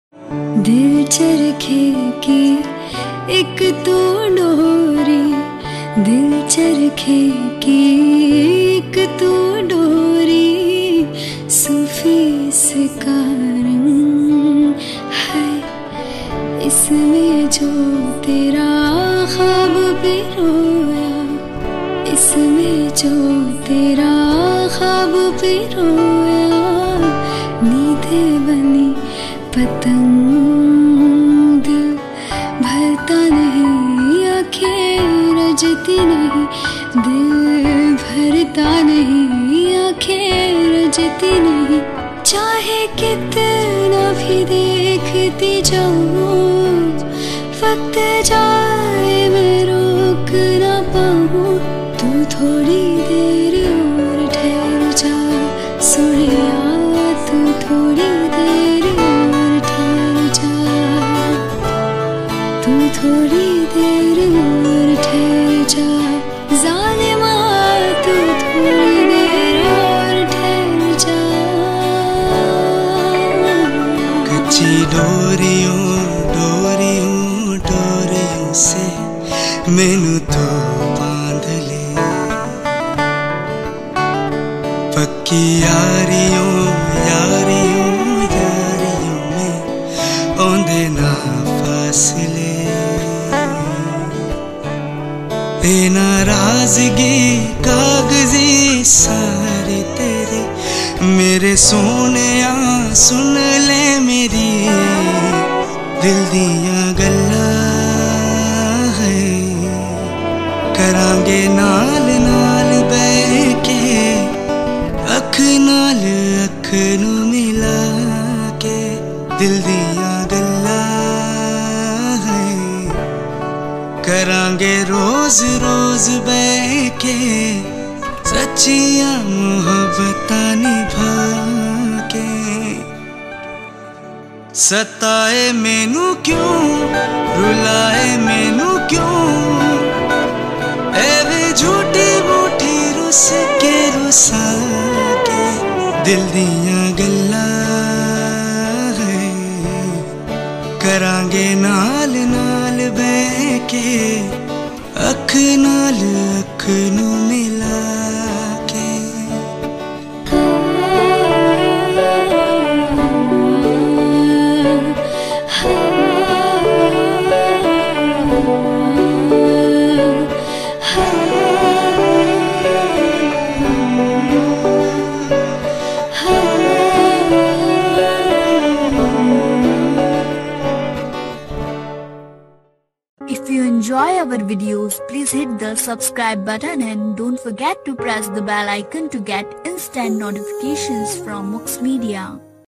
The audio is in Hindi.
दिल चरखे की एक तो डोरी, दिल चरखे की एक तो डोरी, सूफी इसका रंग है। इसमें जो तेरा ख्वाब पिरोया, इसमें जो तेरा ख्वाब पिरोया, नींदें बनी पतंग, दिल भरता नहीं, आँखें रजती नहीं, दिल भरता नहीं, आँखें रजती नहीं। चाहे कितना भी देखती जाऊं, वक्त जाए मैं रोक ना पाऊं। तू थोड़ी देर और ठहर जा सोनिया, तू थोड़ी देर और ठहर जा, तू थोड़ी देर और ठहर जा, ज़ालिमा तू थोड़ी देर और ठहर जा। कच्ची डोरियों डोरियों डोरियों से मैनू तो बांध ले, पक्की यारियों यारियों यारियों में औंदे ना फासले। ए नाराजगी कागजी सारे तेरे, मेरे सोनिया सुन ले मेरी दिल दियां गल्लां है। करांगे नाल नाल बह के, अख नाल अख नू मिला के, दिल दियां गल्लां है। करांगे रोज रोज बह के, सच्चियां मोहब्बतां निभा के। सताए मैनू क्यों, रुलाए मैनू क्यों, एवे झूठी मूठी रुस के रुसा के, दिल दियां गल्लां है। करांगे नाल नाल बह के, अख नाल अख नू मिला के। If you enjoy our videos, please hit the subscribe button and don't forget to press the bell icon to get instant notifications from Mux Media.